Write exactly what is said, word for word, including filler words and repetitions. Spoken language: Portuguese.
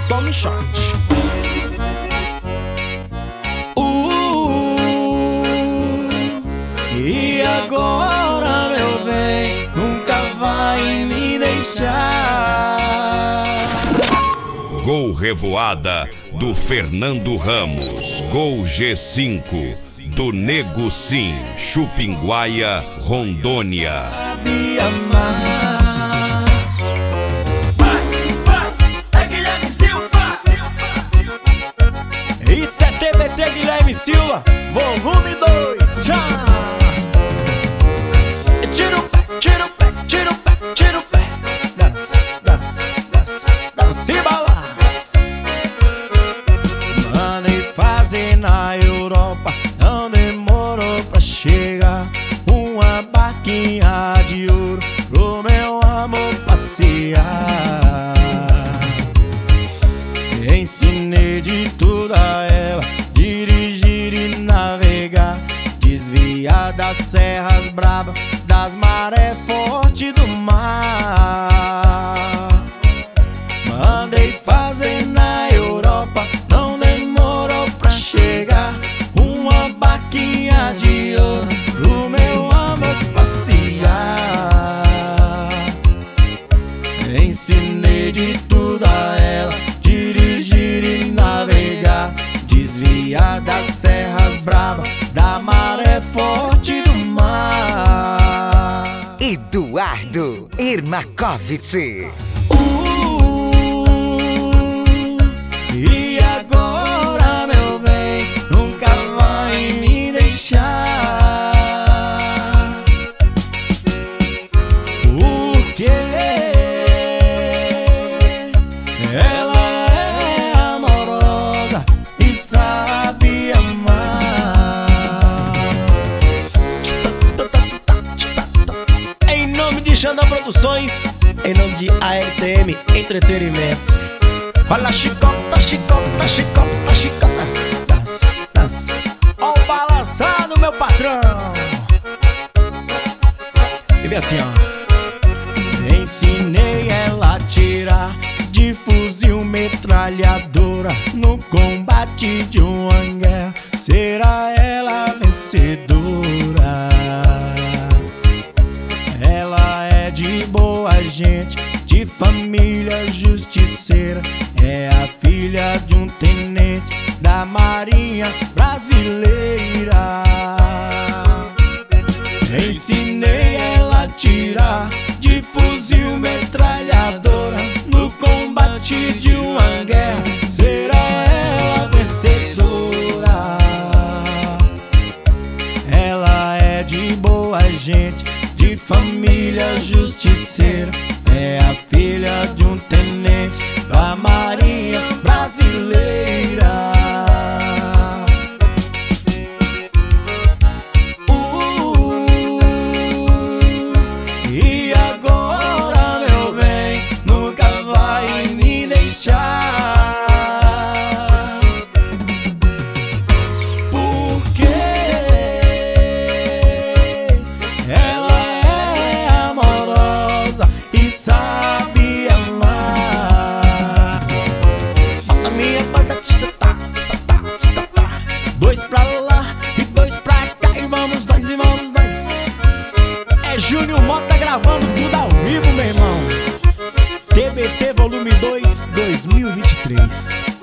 tome shot. Uh, e agora, meu bem, nunca vai me deixar. Gol Revoada do Fernando Ramos. Gol G cinco do Nego Sim, Chupinguaia, Rondônia. Me amar. É Guilherme Silva. Isso é T B T Guilherme Silva, volume dois, já! Tira o pé, tira o pé, tira o pé, tira o pé. Dança, dança, dança, dança e balança. Mandei fazer na Europa, não demorou pra chegar. Uma barquinha de ouro pro meu amor passear. Ensinei de tudo a ela, dirigir e navegar, desviar das serras bravas, das marés fortes do mar. Mandei fazer na Europa, não demorou pra chegar. Uma barquinha de ouro pro meu amor passear. Ensinei de tudo a ela, dirigir e navegar, desviar das serras bravas, da maré forte do mar. Eduardo Irmakovitch. Uh, e agora, meu bem, nunca vai me deixar. Porque ela é amorosa e sabe amar. Em nome de Xandão Produções, em nome de A R T M Entretenimentos. Olha a chicota, chicota, chicota, chicota. Dança, dança. Ó o balançado, meu patrão. E vem assim, ó. Ensinei ela a tirar de fuzil metralhadora no combate de uma guerra. Será ela vencedora? Ela é de boa gente, de família justiceira. É a filha de um tenente da Marinha Brasileira. Ensinei ela a tirar de fuzil metralhadora no combate de uma guerra. Será ela vencedora? Ela é de boa gente, de família justiceira. É a filha de um tenente da Marinha Brasileira. Uh, e agora, meu bem, nunca vai me deixar. Porque ela é amorosa e sabe amar. Bota minha banda, tita, tá, tita, tá, tita, tá. Dois pra lá e dois pra cá, e vamos nós, e vamos nós. É Júnior Mota gravando tudo ao vivo, meu irmão. T B T volume dois, dois mil e vinte e três.